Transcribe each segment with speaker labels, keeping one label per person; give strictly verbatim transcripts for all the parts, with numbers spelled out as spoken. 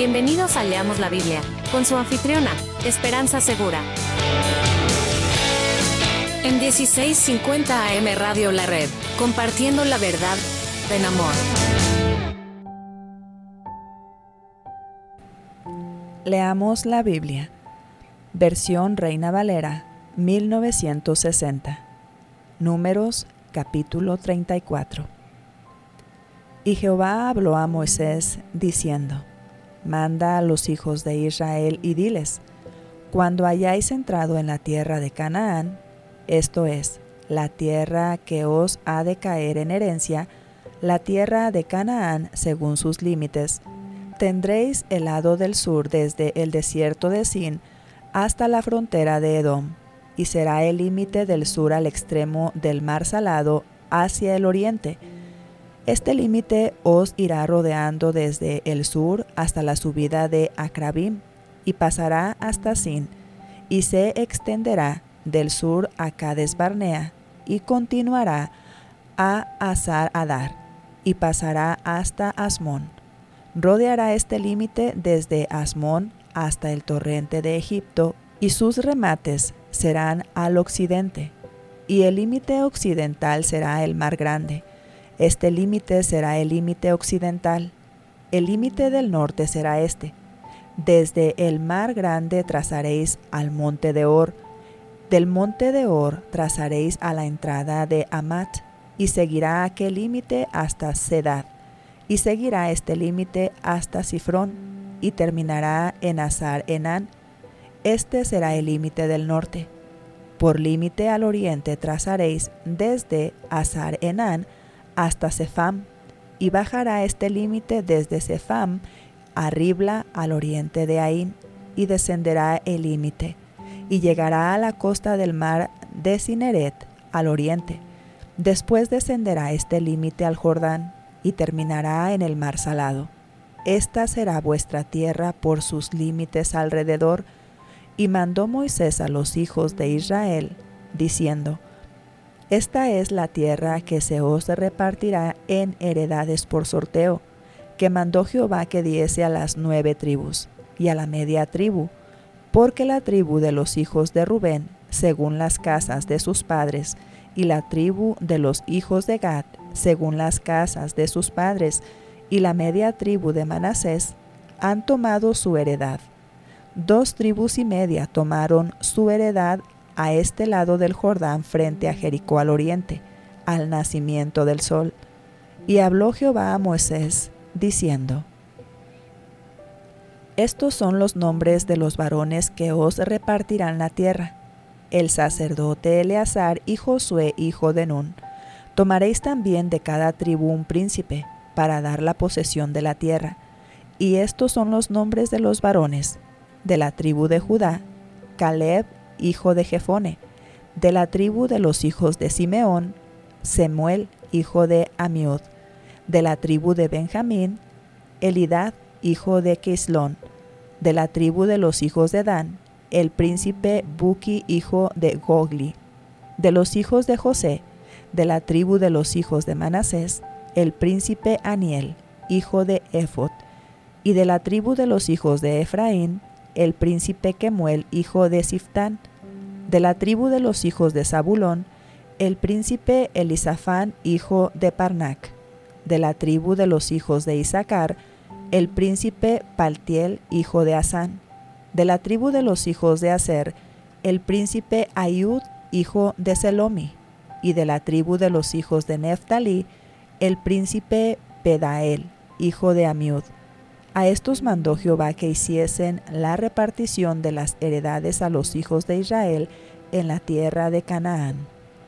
Speaker 1: Bienvenidos a Leamos la Biblia, con su anfitriona, Esperanza Segura. En dieciséis cincuenta A M Radio La Red, compartiendo la verdad en amor.
Speaker 2: Leamos la Biblia. Versión Reina Valera, mil novecientos sesenta. Números, capítulo treinta y cuatro. Y Jehová habló a Moisés, diciendo: Manda a los hijos de Israel y diles: Cuando hayáis entrado en la tierra de Canaán, esto es, la tierra que os ha de caer en herencia, la tierra de Canaán según sus límites, tendréis el lado del sur desde el desierto de Sin hasta la frontera de Edom, y será el límite del sur al extremo del mar Salado hacia el oriente. Este límite os irá rodeando desde el sur hasta la subida de Acrabim, y pasará hasta Sin, y se extenderá del sur a Cades Barnea, y continuará a Hazar Adar, y pasará hasta Asmón. Rodeará este límite desde Asmón hasta el torrente de Egipto, y sus remates serán al occidente, y el límite occidental será el mar grande. Este límite será el límite occidental. El límite del norte será este. Desde el mar grande trazaréis al monte de Or. Del monte de Or trazaréis a la entrada de Amat, y seguirá aquel límite hasta Sedad, y seguirá este límite hasta Sifrón, y terminará en Hazar Enán. Este será el límite del norte. Por límite al oriente trazaréis desde Hazar Enán hasta Sepham, y bajará este límite desde Sepham a Ribla al oriente de Ain, y descenderá el límite, y llegará a la costa del mar de Cineret al oriente. Después descenderá este límite al Jordán, y terminará en el mar Salado. Esta será vuestra tierra por sus límites alrededor. Y mandó Moisés a los hijos de Israel, diciendo: Esta es la tierra que se os repartirá en heredades por sorteo, que mandó Jehová que diese a las nueve tribus, y a la media tribu, porque la tribu de los hijos de Rubén, según las casas de sus padres, y la tribu de los hijos de Gad, según las casas de sus padres, y la media tribu de Manasés, han tomado su heredad. Dos tribus y media tomaron su heredad a este lado del Jordán frente a Jericó al oriente, al nacimiento del sol. Y habló Jehová a Moisés, diciendo: Estos son los nombres de los varones que os repartirán la tierra: el sacerdote Eleazar y Josué hijo de Nun. Tomaréis también de cada tribu un príncipe, para dar la posesión de la tierra. Y estos son los nombres de los varones: de la tribu de Judá, Caleb hijo de Jefone; de la tribu de los hijos de Simeón, Semuel hijo de Amiud; de la tribu de Benjamín, Elidad hijo de Quislón; de la tribu de los hijos de Dan, el príncipe Buki hijo de Gogli; de los hijos de José, de la tribu de los hijos de Manasés, el príncipe Aniel hijo de Ephod; y de la tribu de los hijos de Efraín, el príncipe Kemuel hijo de Siftán; de la tribu de los hijos de Zabulón, el príncipe Elisafán hijo de Parnac; de la tribu de los hijos de Isaacar, el príncipe Paltiel hijo de Asán; de la tribu de los hijos de Aser, el príncipe Ayud hijo de Selomi; y de la tribu de los hijos de Neftalí, el príncipe Pedael hijo de Amiud. A estos mandó Jehová que hiciesen la repartición de las heredades a los hijos de Israel en la tierra de Canaán.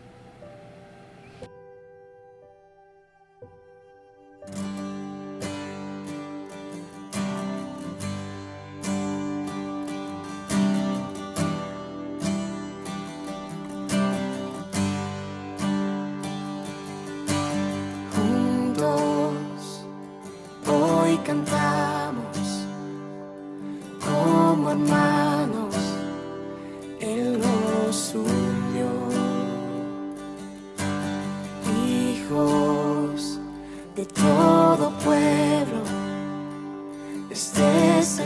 Speaker 3: Juntos hoy cantamos como hermanos, Él nos unió, hijos de todo pueblo, este es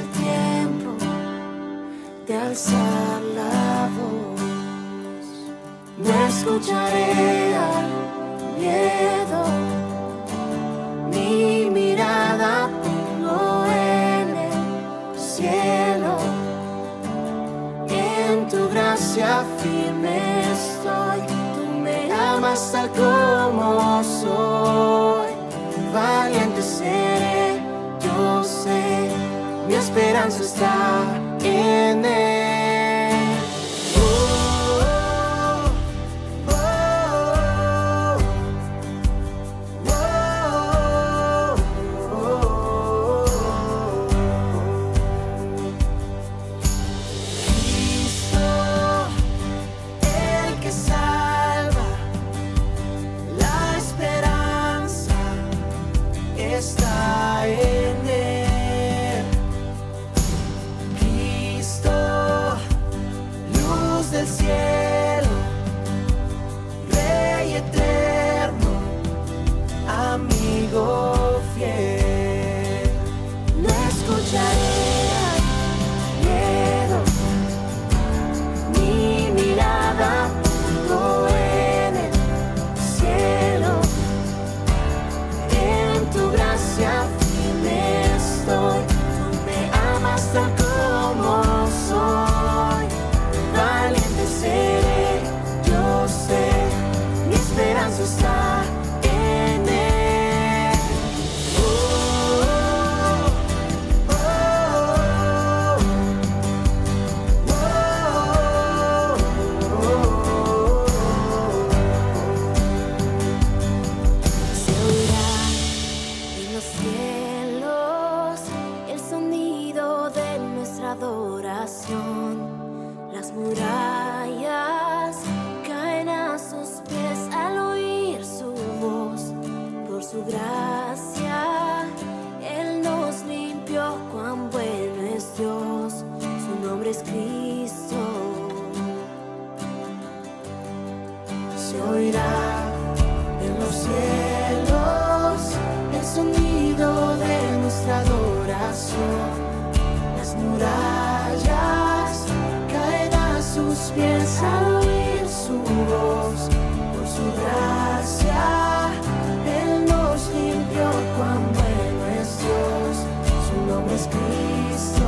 Speaker 3: escucharé al miedo. Mi mirada pongo en el cielo. En tu gracia firme estoy. Tú me amas tal como soy. Valiente seré, yo sé. Mi esperanza está en él. Está en él, Cristo, luz del cielo, Rey eterno, amigo fiel. No escucharé al miedo, mi mirada pongo en el cielo. Firme estoy, tú me amas tal como soy. Valiente seré, yo sé, mi esperanza está en él. Oh, oh, oh, oh, oh, oh. Se oirá en los cielos el sonido de nuestra adoración. Las murallas caen a sus pies al oír su voz. Por su gracia Él nos limpió, cuán bueno es Dios. Su nombre es Cristo. Se oirá en los cielos el sonido de nuestra adoración. Las murallas caen a sus pies al oír su voz. Por su gracia Él nos limpió, cuán bueno es Dios. Su nombre es Cristo.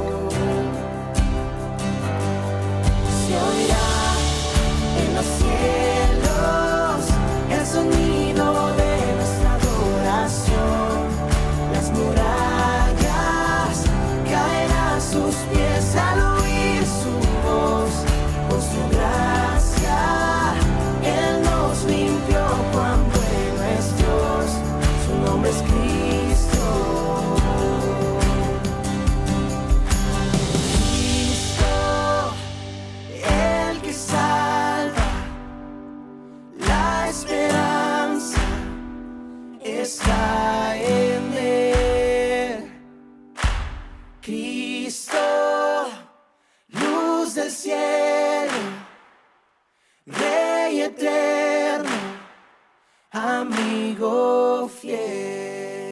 Speaker 3: Se oirá en los cielos el sonido de nuestra adoración. Las murallas caen a sus pies al oír su voz. Por su gracia Él nos limpió, cuán bueno es Dios. Su nombre es Cristo. Cristo, el que salva. La esperanza está en él. Cristo, luz del cielo, Rey eterno, amigo fiel.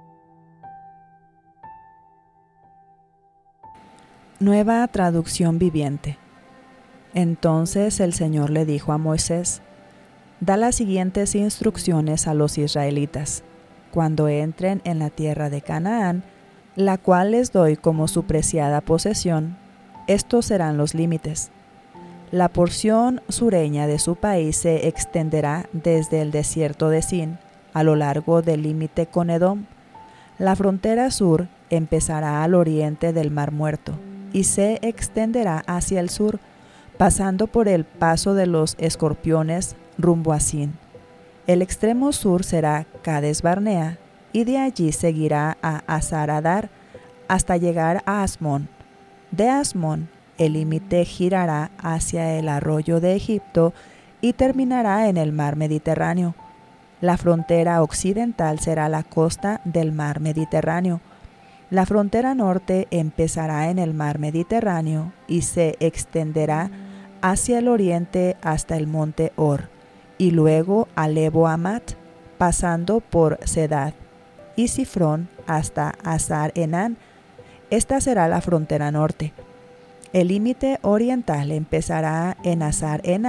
Speaker 2: Nueva traducción viviente. Entonces el Señor le dijo a Moisés: da las siguientes instrucciones a los israelitas cuando entren en la tierra de Canaán, la cual les doy como su preciada posesión. Estos serán los límites. La porción sureña de su país se extenderá desde el desierto de Sin a lo largo del límite con Edom. La frontera sur empezará al oriente del Mar Muerto y se extenderá hacia el sur, pasando por el paso de los Escorpiones rumbo a Sin. El extremo sur será Cades Barnea, y de allí seguirá a Hasaradar hasta llegar a Asmón. De Asmón, el límite girará hacia el arroyo de Egipto y terminará en el mar Mediterráneo. La frontera occidental será la costa del mar Mediterráneo. La frontera norte empezará en el mar Mediterráneo y se extenderá hacia el oriente hasta el monte Hor, y luego a Lebo Amat, pasando por Sedad y Sifrón hasta Hazar Enán. Esta será la frontera norte. El límite oriental empezará en Hazar Enán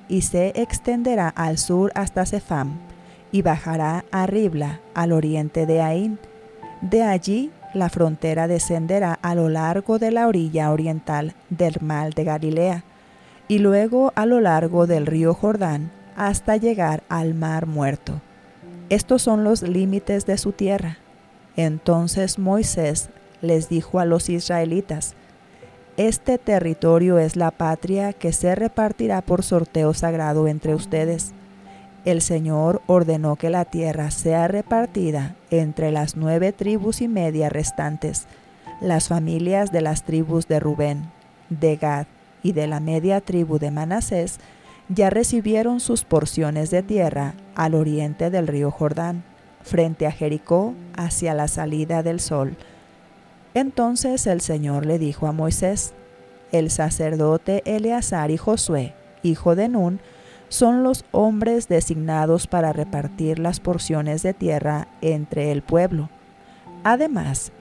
Speaker 2: y se extenderá al sur hasta Sefam, y bajará a Ribla, al oriente de Aín. De allí la frontera descenderá a lo largo de la orilla oriental del mar de Galilea, y luego a lo largo del río Jordán, hasta llegar al mar Muerto. Estos son los límites de su tierra. Entonces Moisés les dijo a los israelitas: este territorio es la patria que se repartirá por sorteo sagrado entre ustedes. El Señor ordenó que la tierra sea repartida entre las nueve tribus y media restantes. Las familias de las tribus de Rubén, de Gad y de la media tribu de Manasés ya recibieron sus porciones de tierra al oriente del río Jordán, frente a Jericó, hacia la salida del sol. Entonces el Señor le dijo a Moisés: el sacerdote Eleazar y Josué, hijo de Nun, son los hombres designados para repartir las porciones de tierra entre el pueblo. Además,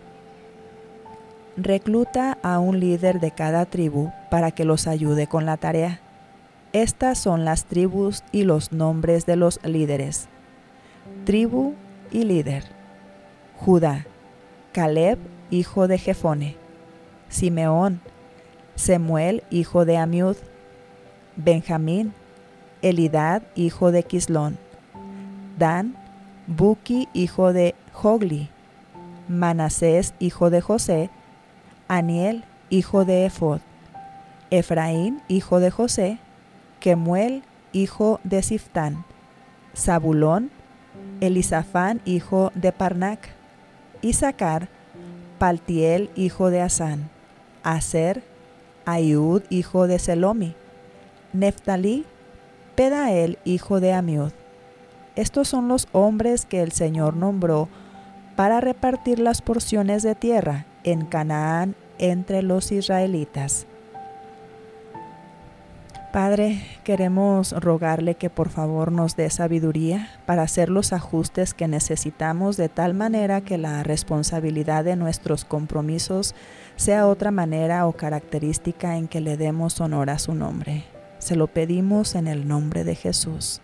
Speaker 2: recluta a un líder de cada tribu para que los ayude con la tarea. Estas son las tribus y los nombres de los líderes. Tribu y líder: Judá, Caleb, hijo de Jefone; Simeón, Semuel, hijo de Amiud; Benjamín, Elidad, hijo de Quislón; Dan, Buki, hijo de Jogli; Manasés, hijo de José; Aniel, hijo de Efod; Efraín, hijo de José; Kemuel, hijo de Siftán; Zabulón, Elisafán, hijo de Parnac; Isaacar, Paltiel, hijo de Asán; Aser, Ayud, hijo de Selomi; Neftalí, Pedael, hijo de Amiud. Estos son los hombres que el Señor nombró para repartir las porciones de tierra en Canaán entre los israelitas. Padre, queremos rogarle que por favor nos dé sabiduría para hacer los ajustes que necesitamos, de tal manera que la responsabilidad de nuestros compromisos sea otra manera o característica en que le demos honor a su nombre. Se lo pedimos en el nombre de Jesús.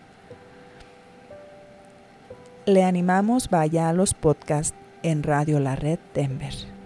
Speaker 2: Le animamos, vaya a los podcasts en Radio La Red Denver.